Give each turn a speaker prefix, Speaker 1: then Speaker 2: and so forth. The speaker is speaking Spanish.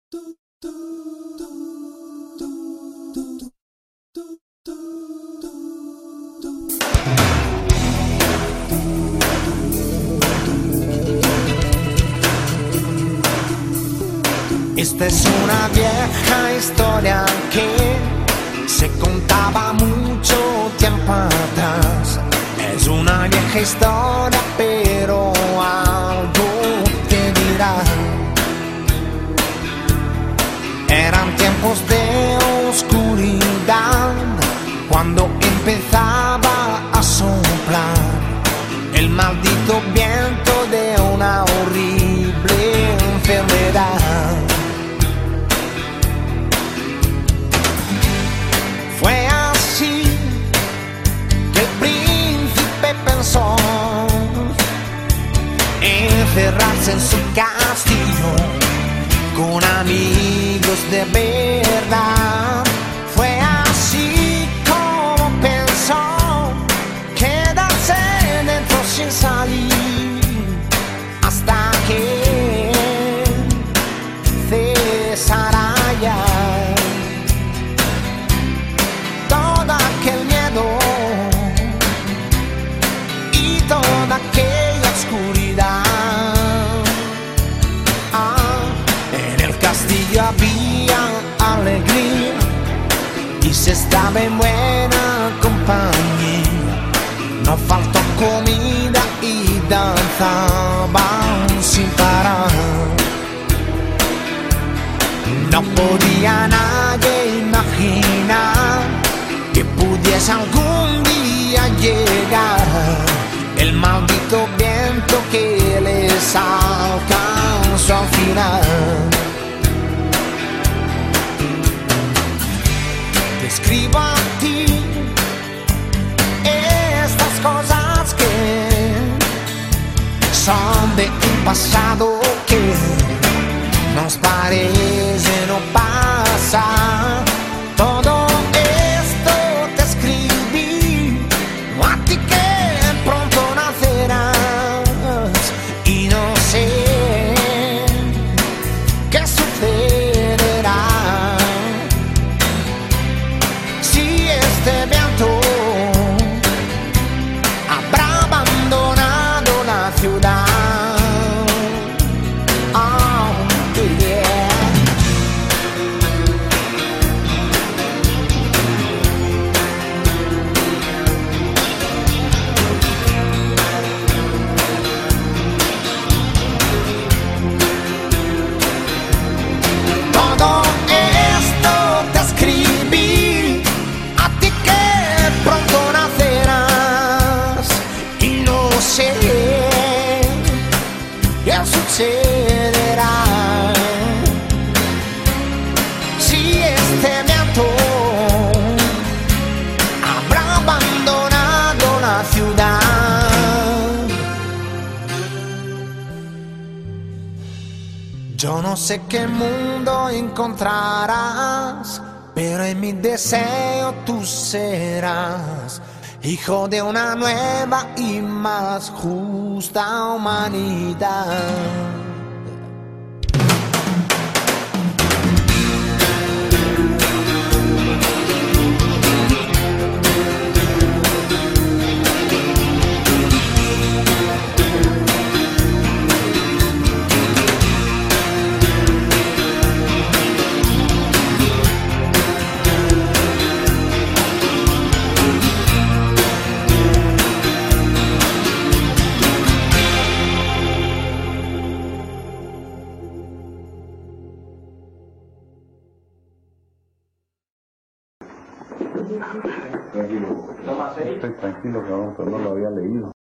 Speaker 1: Esta es una vieja historia que se contaba mucho tiempo atrás. Es una vieja historia, pero algo te dirá. Eran tiempos de oscuridad, cuando empezaba a soplar el maldito viento de una horrible enfermedad. Fue así que el príncipe pensó encerrarse en su castillo con amigos de verdad. Fue así como pensó quedarse dentro sin salir hasta que cesara ya todo aquel miedo y toda aquella oscuridad. En el castillo había alegría y se estaba en buena compañía. No faltó comida y danzaban sin parar. No podía nadie imaginar que pudiese algún día llegar el maldito viento que les alcanzó al final. Te escribo a ti estas cosas que son de un pasado que nos parece no pasa. Todo esto te escribí a ti que pronto nacerás y no sé qué sucederá si este viento habrá abandonado la ciudad. Sucederá si este viento habrá abandonado la ciudad. Yo no sé qué mundo encontrarás, pero en mi deseo tú serás hijo de una nueva y más justa humanidad.
Speaker 2: Tranquilo. Estoy tranquilo, cabrón, pero no lo había leído.